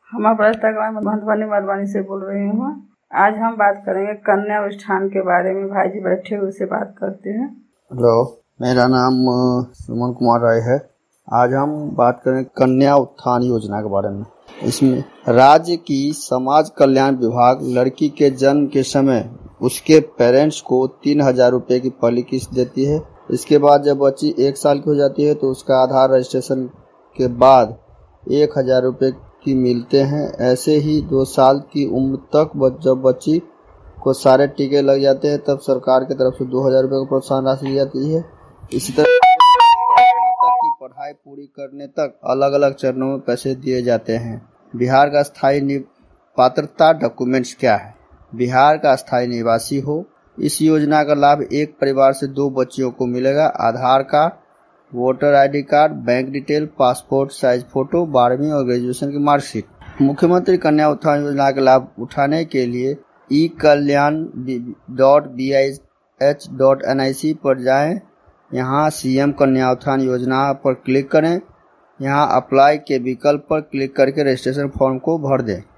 हम मधुबनी मधुबनी से बोल रही हूँ। आज हम बात करेंगे कन्या उत्थान के बारे में। भाई जी बैठे हुए से बात करते हैं। हेलो, मेरा नाम सुमन कुमार राय है। आज हम बात करें कन्या उत्थान योजना के बारे में। इसमें राज्य की समाज कल्याण विभाग लड़की के जन्म के समय उसके पेरेंट्स को 3,000 रुपये की पहली किस्त देती है। इसके बाद जब बच्ची 1 साल की हो जाती है तो उसका आधार रजिस्ट्रेशन के बाद 1,000 रुपये की मिलते हैं। ऐसे ही 2 साल की उम्र तक जब बच्ची को सारे टीके लग जाते हैं तब सरकार की तरफ से 2,000 रुपये की प्रोत्साहन राशि दी जाती है। इसी तरह स्नातक की पढ़ाई पूरी करने तक अलग अलग चरणों में पैसे दिए जाते हैं। बिहार का स्थायी पात्रता डॉक्यूमेंट्स क्या है? बिहार का स्थायी निवासी हो। इस योजना का लाभ एक परिवार से 2 बच्चियों को मिलेगा। Aadhaar card, voter ID card, bank detail, passport size photo, 12वीं और ग्रेजुएशन की मार्कशीट। मुख्यमंत्री कन्या उत्थान योजना का लाभ उठाने के लिए ekalyan.bih.nic पर जाएं। यहाँ CM कन्या उत्थान योजना पर क्लिक करें। यहाँ अप्लाई के विकल्प पर क्लिक करके रजिस्ट्रेशन फॉर्म को भर दें।